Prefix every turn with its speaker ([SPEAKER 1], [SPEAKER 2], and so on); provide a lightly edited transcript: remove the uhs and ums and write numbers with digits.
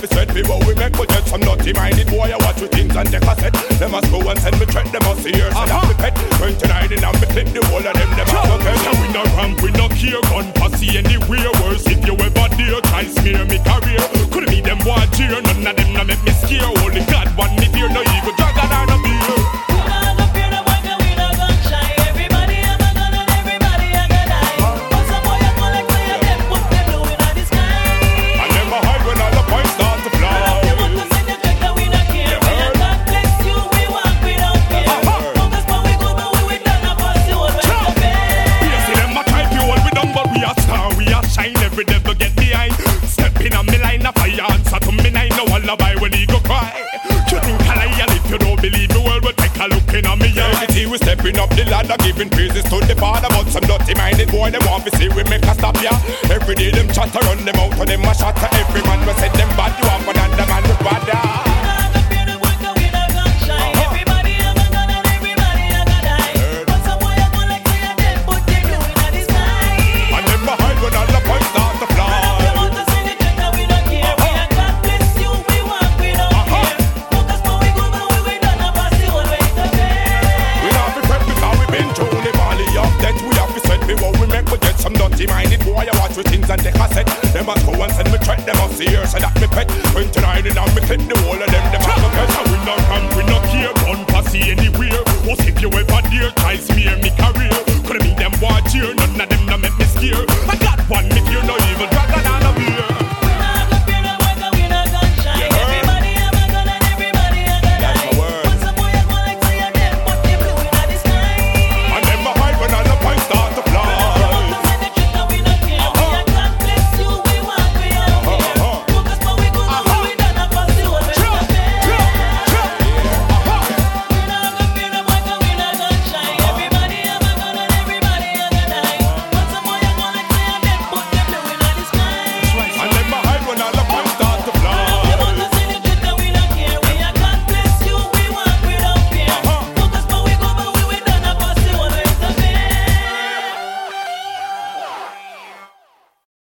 [SPEAKER 1] fi sweat me, but we make budget. Some naughty minded boy, I watch with things and take a set. Them must go and send me threat, them must see here, so that's the pet. 29 in and me clip the whole of them a go get.
[SPEAKER 2] So we no ramp, we no care, gun posse anywhere. Worse if you ever dare try smear me career. Could be them boy cheer, none of them no make me scare. Only God one me fear, no evil dragon or no beer. Every devil get behind. Stepping on me line of fire. Answer to me nine. No lullaby when he go cry. You think I lie, and if you don't believe me, well, we'll take a look in on me.
[SPEAKER 1] Everything we stepping up the ladder, giving praises to the Father. But some dirty minded boy, they want to see we make a stop ya. Every day them chatter run them out, and them a shatter. Every man we said them bad, you have another